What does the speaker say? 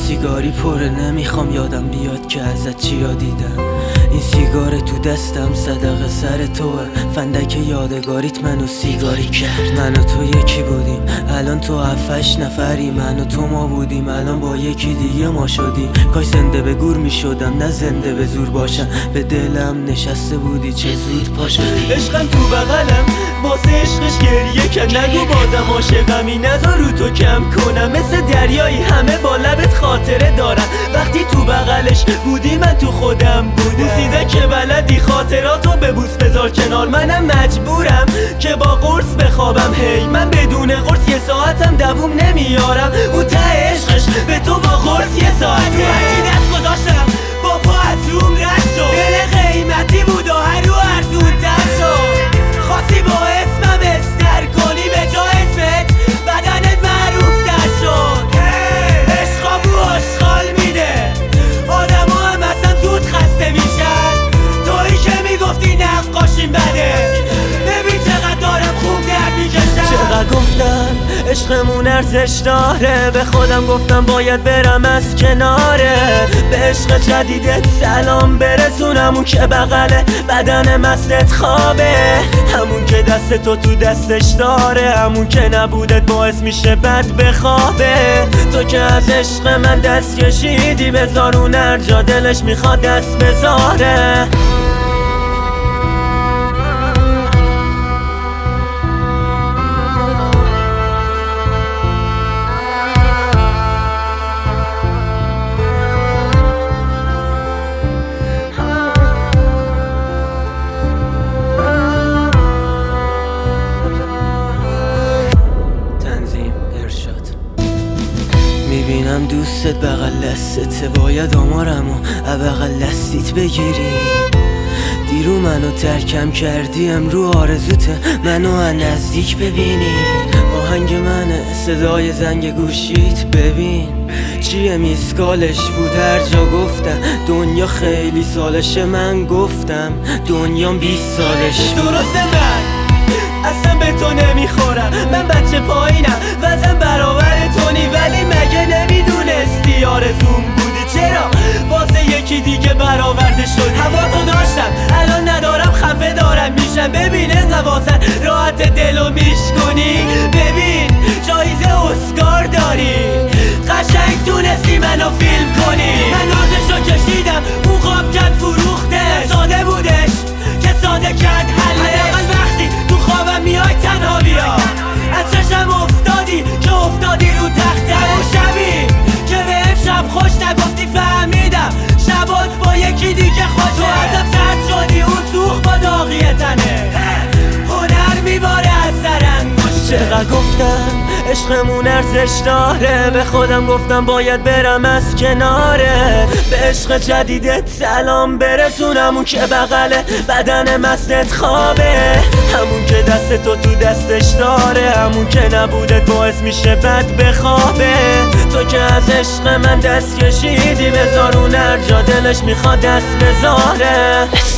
سیگاری پره نمیخوام یادم بیاد که ازت چیا دیدم. این سیگار تو دستم صدقه سر توه، فندک یادگاریت منو سیگاری کرد. من و تو یکی بودیم الان تو 7-8 نفری، من و تو ما بودیم الان با یکی دیگه ما شدیم. کاش زنده به گور میشدم نه زنده به زور باشم، به دلم نشسته بودی چه زود پا شدی. عشقم تو بغلم واسه عشقش گریه کرد، نگو بازم عاشقمی نذار رو تو کم کنم. مثل دریایی همه با لبت خاطره دارن، وقتی تو بغلش بودی من تو خودم بودم. بوسیده که بلدی خاطراتو ببوس بذار کنار، منم مجبورم که با قرص بخوابم. هی من بدون قرص یه ساعتم دووم نمیارم، اون ته عشقش به تو با قرص یه ساعت تو هرچی دست گذاشتم با پا از روم رد شد. دل قیمتی بود و هر رو ارزون‌تر شد. خواستی با اسمم استر کنی به جا اسمت بدنت معروفتر شد. عشقا بو آشغال میده، آدم ها هم اصلا زود خسته میشن. تویی که میگفتی نقاشیم بده، ببین چقدر دارم خوب درد میکشم. چقدر گفتم عشقمون ارزش داره، به خودم گفتم باید برم از کناره. به عشق جدیدت سلام برسونم، اون که بغل بدن مستت خوابه، همون که دست تو دستش داره، همون که نبودت باعث میشه بد بخوابه. تو که از عشق من دست کشیدی، بذار اون هر جا دلش میخواد دست بذاره. میبینم دوستت بغل دستته، باید آمارمو بغل دستیت بگیری. دیرو منو ترکم کردی، امرو آرزوته منو از نزدیک ببینی. آهنگ منه صدای زنگ گوشیت، ببین چیه میسکالش بود هر جا گفتم. دنیا خیلی سالشه من گفتم دنیام 20 سالش بود. درسته من اصلا به تو نمیخورم، من بچه پایینم وزن برابر تونی، ولی مگه نمیدونستی آرزوم بودی؟ چرا واسه یکی دیگه برآورده شد؟ هوا تو داشتم الان ندارم، خفه دارم میشم. ببین انقدر واسه راحت دلو میشکنی، ببین جایزه اسکار داری، قشنگ تونستی منو فیلم کنی. من نازشو کشیدم اون خواب کرد فروخته، ساده بودش که ساده کرد حله. وقتی تو خوابم میای تنها بیا، از چشم افتادی که افتادی رو تخته. اون شبی که به شب خوش نگفتی فهمیدم شبات با یکی دیگه خوشه. تو ازم سرد شدی اون سوخ با داغی تنه، هنر میباره از سر انگشته. چقدر گفتم عشقمون ارزش داره، به خودم گفتم باید برم از کناره. به عشق جدیدت سلام برسونم، اون که بغل بدن مستت خوابه، همون که دست تو دستش داره، همون که نبودت باعث میشه بد بخوابه. تو که از عشق من دست کشیدی، بذار اون هر جا دلش میخواد دست بذاره.